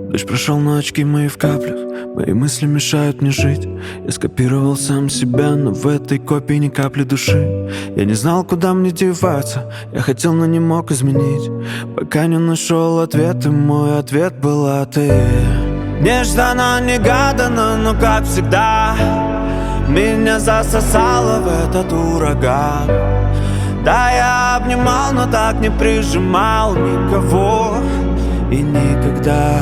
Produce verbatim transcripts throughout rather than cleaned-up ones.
Дождь прошел, но очки мои в каплях. Мои мысли мешают мне жить. Я скопировал сам себя, но в этой копии ни капли души. Я не знал, куда мне деваться. Я хотел, но не мог изменить, пока не нашел ответ, и мой ответ была ты. Нежданно, негаданно, но как всегда меня засосало в этот ураган. Да, я обнимал, но так не прижимал никого и никогда.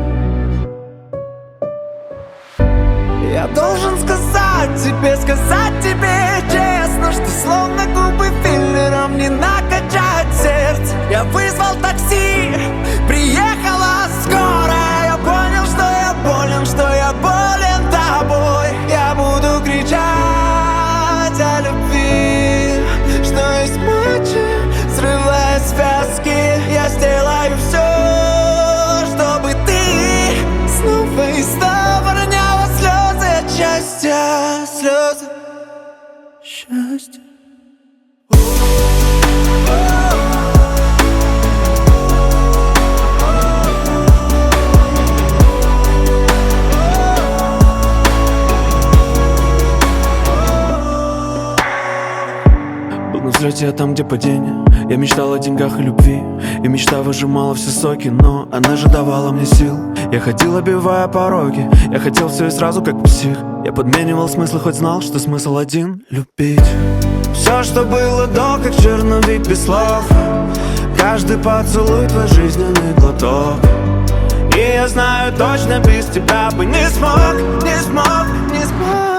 Я должен сказать тебе, сказать тебе честно, что словно губы филлером не накачать сердце. Я вызвал такси, приехала скорая. Я понял, что я болен, что я болен тобой. Я буду кричать о любви, что есть мочи, срывая связки. Я сделаю все, чтобы ты снова и снова роняла слезы от счастья, слезы счастья. На взлете, а там, где падение. Я мечтал о деньгах и любви, и мечта выжимала все соки, но она же давала мне сил. Я ходил, обивая пороги. Я хотел все и сразу, как псих. Я подменивал смыслы, хоть знал, что смысл один — любить. Все, что было до, как черновик без слов. Каждый поцелуй — твой жизненный глоток. И я знаю точно, без тебя бы не смог, не смог, не смог.